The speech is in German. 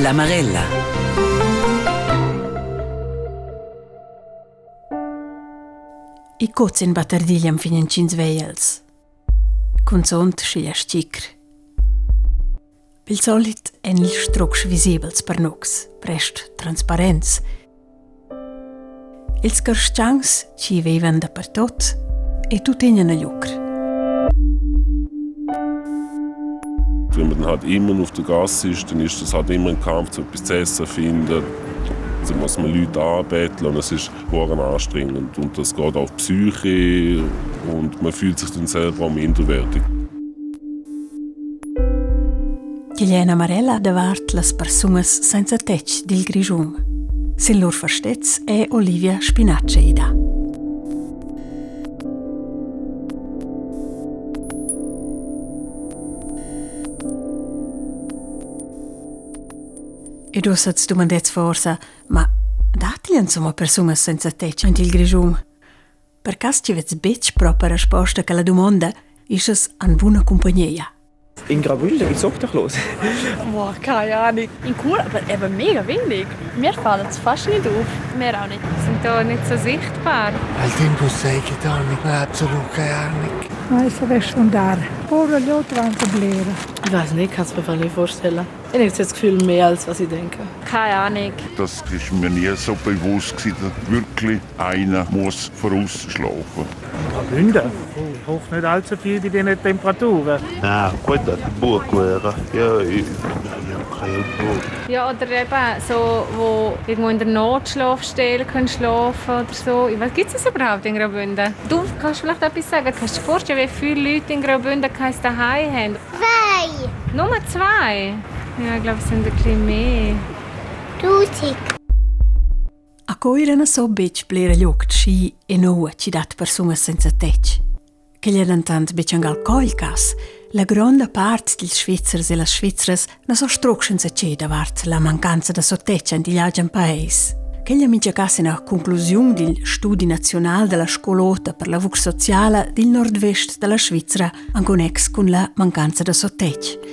La Marella. I cozi in batterdiglia am financins veiels. Consont schi a sticr. Bil solit en il strucks visibels per nux, prest transparents. Ils carstjangs ci vevan da per tot e tut in a lucr. Wenn man dann halt immer auf der Gasse ist, dann ist das halt immer ein Kampf, zu etwas zu essen finden. Also muss man Leute anbetteln und es ist verdammt anstrengend. Und das geht auf die Psyche und man fühlt sich dann selber auch minderwertig. Ghigliana Marella davart las persunas senza tec dil Grischun. Sin lor verstets è Olivia Spinacceida. E tu sats domandets forsa, ma dati insomma persunas senza tec in il Grischun? Per cas ci vets bec propria risposta che la domanda ist an buona compagnia. In Graubünden geht's auch doch los. Boah, keine Ahnung. In Chur, aber eben mega wenig. Mir fällt es fast nicht auf. Mir auch nicht. Sind hier nicht so sichtbar. Al tempo sei che torni, ma absolut keine Ahnung. Nein, so wirst du da. Pure gli altri vanno a blären. Ich weiß nicht, kann es mir nicht vorstellen. Ich habe das Gefühl, mehr als was ich denke. Keine Ahnung. Das war mir nie so bewusst, dass wirklich einer muss vorausschlafen. Graubünden? Ich hoffe nicht allzu viel bei diesen Temperaturen. Ja, gut, das Buch wäre. Ja, ich keine Buch. Ja, oder eben so, wo irgendwo in der Notschlafstelle schlafen oder so. Gibt es das überhaupt in Graubünden? Du kannst vielleicht etwas sagen. Kannst du dir vorstellen, wie viele Leute in Graubünden kein Zuhause haben? 2. Nur 2? Ja, ich glaube, es sind ein bisschen mehr. 1000. A coirana so bec blera lloc sci e noa ci dat persunas senza tec. Che gli dantant bec angal colcas, la gronda part dils Schweizers e las Schweizeras na so strucschen se ce davart la mancanza da sotec in digl agen paese. Che gli amici cas in a conclusiun dil Studi Nazional della Scolota per la Vux Sociala dil Nordvest della Svizzera anconex con la mancanza da sotec.